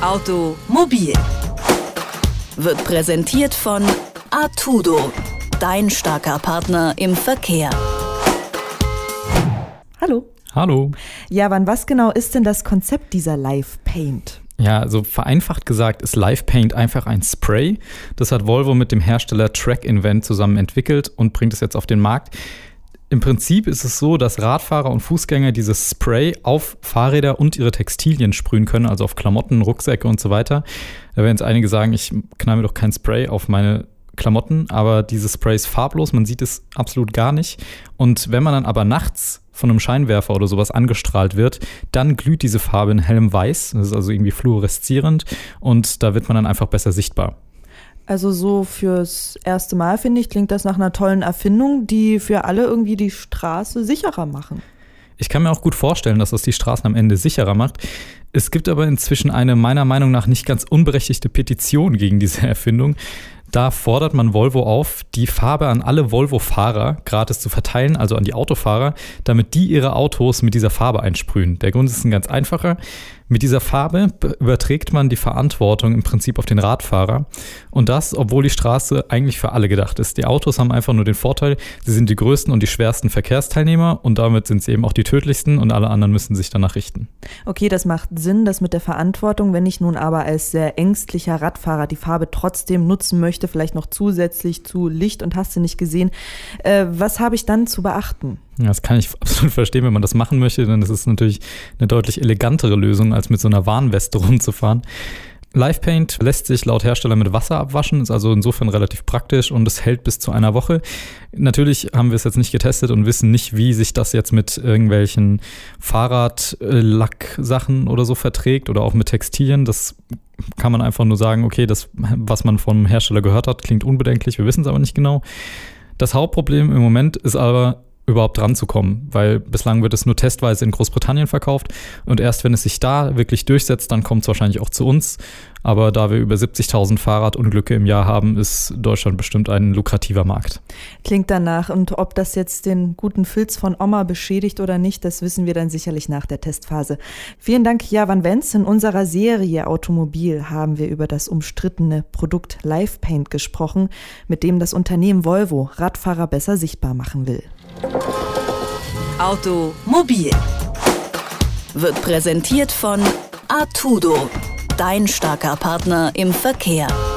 Automobil wird präsentiert von Artudo, dein starker Partner im Verkehr. Hallo. Hallo. Javan, was genau ist denn das Konzept dieser Live Paint? Ja, also vereinfacht gesagt ist Live Paint einfach ein Spray. Das hat Volvo mit dem Hersteller Track Invent zusammen entwickelt und bringt es jetzt auf den Markt. Im Prinzip ist es so, dass Radfahrer und Fußgänger dieses Spray auf Fahrräder und ihre Textilien sprühen können, also auf Klamotten, Rucksäcke und so weiter. Da werden jetzt einige sagen, ich knall mir doch kein Spray auf meine Klamotten, aber dieses Spray ist farblos, man sieht es absolut gar nicht. Und wenn man dann aber nachts von einem Scheinwerfer oder sowas angestrahlt wird, dann glüht diese Farbe in hellem Weiß. Das ist also irgendwie fluoreszierend und da wird man dann einfach besser sichtbar. Also so fürs erste Mal, finde ich, klingt das nach einer tollen Erfindung, die für alle irgendwie die Straße sicherer machen. Ich kann mir auch gut vorstellen, dass das die Straßen am Ende sicherer macht. Es gibt aber inzwischen eine meiner Meinung nach nicht ganz unberechtigte Petition gegen diese Erfindung. Da fordert man Volvo auf, die Farbe an alle Volvo-Fahrer gratis zu verteilen, also an die Autofahrer, damit die ihre Autos mit dieser Farbe einsprühen. Der Grund ist ein ganz einfacher. Mit dieser Farbe überträgt man die Verantwortung im Prinzip auf den Radfahrer. Und das, obwohl die Straße eigentlich für alle gedacht ist. Die Autos haben einfach nur den Vorteil, sie sind die größten und die schwersten Verkehrsteilnehmer und damit sind sie eben auch die tödlichsten und alle anderen müssen sich danach richten. Okay, das macht Sinn, das mit der Verantwortung. Wenn ich nun aber als sehr ängstlicher Radfahrer die Farbe trotzdem nutzen möchte, vielleicht noch zusätzlich zu Licht und hast du nicht gesehen, was habe ich dann zu beachten? Ja, das kann ich absolut verstehen, wenn man das machen möchte, denn das ist natürlich eine deutlich elegantere Lösung, als mit so einer Warnweste rumzufahren. Live Paint lässt sich laut Hersteller mit Wasser abwaschen, ist also insofern relativ praktisch und es hält bis zu einer Woche. Natürlich haben wir es jetzt nicht getestet und wissen nicht, wie sich das jetzt mit irgendwelchen Fahrradlacksachen oder so verträgt oder auch mit Textilien. Das kann man einfach nur sagen, okay, das, was man vom Hersteller gehört hat, klingt unbedenklich, wir wissen es aber nicht genau. Das Hauptproblem im Moment ist aber, überhaupt ranzukommen, weil bislang wird es nur testweise in Großbritannien verkauft und erst wenn es sich da wirklich durchsetzt, dann kommt es wahrscheinlich auch zu uns. Aber da wir über 70.000 Fahrradunglücke im Jahr haben, ist Deutschland bestimmt ein lukrativer Markt. Klingt danach. Und ob das jetzt den guten Filz von Oma beschädigt oder nicht, das wissen wir dann sicherlich nach der Testphase. Vielen Dank, Javan Wenz. In unserer Serie Automobil haben wir über das umstrittene Produkt Live Paint gesprochen, mit dem das Unternehmen Volvo Radfahrer besser sichtbar machen will. Automobil wird präsentiert von Artudo, dein starker Partner im Verkehr.